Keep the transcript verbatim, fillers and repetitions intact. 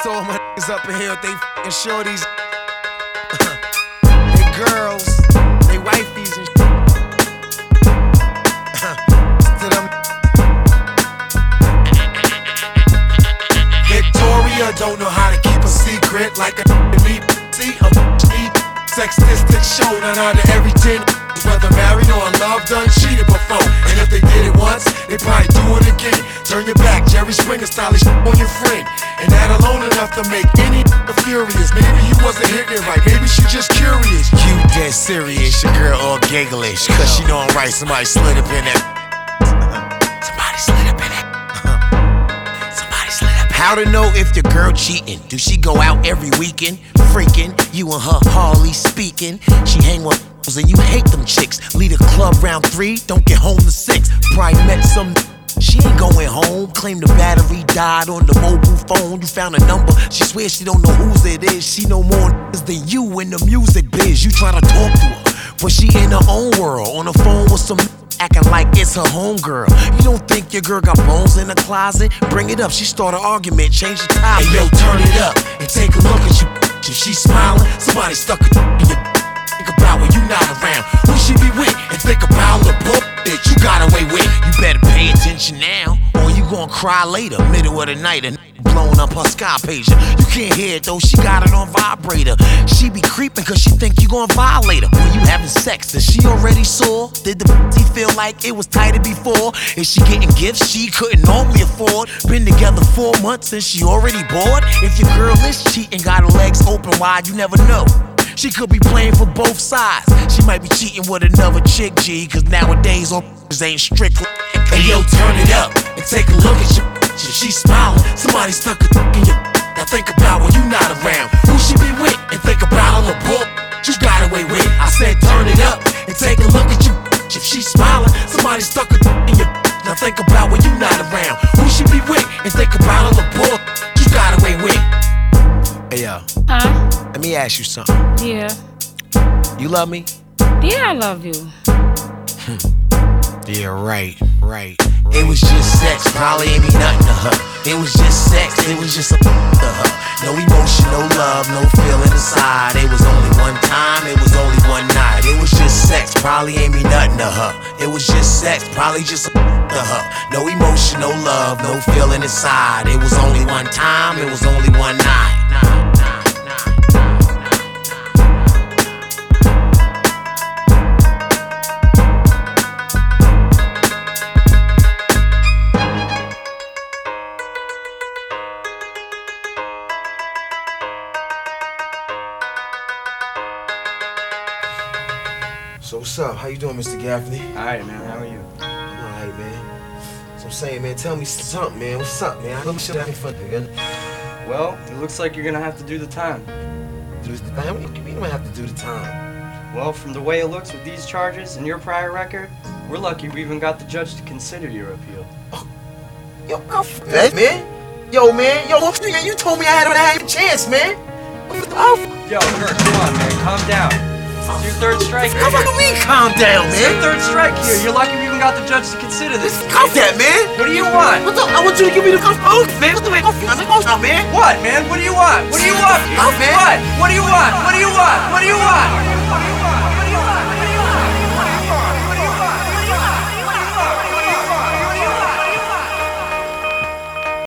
to all my niggas up in here with they f***ing shorties. They girls, they wifeys and to them. Victoria don't know how to keep a secret like a me. See, a me. Sexistic show, none out of every ten. Whether married or in love, done cheated before. And if they did it once, they probably do it again. Turn your back, Jerry Springer style on your friend. And that alone enough to make any furious. Maybe he wasn't hitting it right, maybe she just curious. You dead serious, your girl all giggleish. Cause she know I'm right, somebody slid up in that. Somebody slid up in that. Somebody slid up. How to know if your girl cheating? Do she go out every weekend? Freaking, you and her hardly speaking. She hang with and you hate them chicks. Leave the club round three, don't get home to six. Probably met some, she ain't going home. Claim the battery died on the mobile phone. You found a number, she swears she don't know whose it is. She know more than you in the music biz. You tryna talk to her, but she in her own world. On the phone with some acting like it's her homegirl. You don't think your girl got bones in the closet? Bring it up, she start an argument, change the topic. Hey yo, turn it up and take a look at you. If she smiling, somebody stuck a in your. Think about when you not around, who she be with, and think about the book that you got away with. You better pay attention now, or you gon' cry later. Middle of the night, and blowing up her sky pager. You can't hear it though, she got it on vibrator. She be creeping cause she think you gon' violate her. When you having sex, and she already saw. Did the pussy feel like it was tighter before? Is she getting gifts she couldn't normally afford? Been together four months and she already bored? If your girl is cheating, got her legs open wide, you never know. She could be playing for both sides. She might be cheating with another chick, G. Cause nowadays all ain't strictly. Hey yo, turn it up and take a look at your. If she smiling, somebody stuck a in your. Now think about when you not around, who she be with, and think about all the bull you got away with. I said turn it up and take a look at you. If she smiling, somebody stuck a in your. Now think about when you not around, who she be with, and think about all the bull you got away with. Hey yo, huh? Let me ask you something. Yeah. You love me? Yeah, I love you. Yeah, right, right. It was just sex, probably ain't mean nothing to her. It was just sex, it was just a to her. No emotion, no love, no feeling inside. It was only one time, it was only one night. It was just sex, probably ain't mean nothing to her. It was just sex, probably just a to her. No emotion, no love, no feeling inside. It was only one time, it was only one night. So what's up? How you doing, Mister Gaffney? Alright, man. How are you? I'm alright, man. So I'm saying, man, tell me something, man. What's up, man? I know shit ain't fun, nigga. Well, it looks like you're gonna have to do the time. Do the time? What do you mean I have to do the time? Well, from the way it looks with these charges and your prior record, we're lucky we even got the judge to consider your appeal. Oh. Yo, f that, man. Yo, man. Yo, you told me I had a chance, man. Oh. Yo, Kirk, come on, man. Calm down. It's your third strike here. How about me calm down, man? It's your third strike here. You're lucky we even got the judge to consider this. Calm that, man. What do you want? What the? I want you to give me the oath, man. What the way? Oath, man. What, man? What do you want? What do you want? Oath, man. What? What do you want? What do you want? What do you want?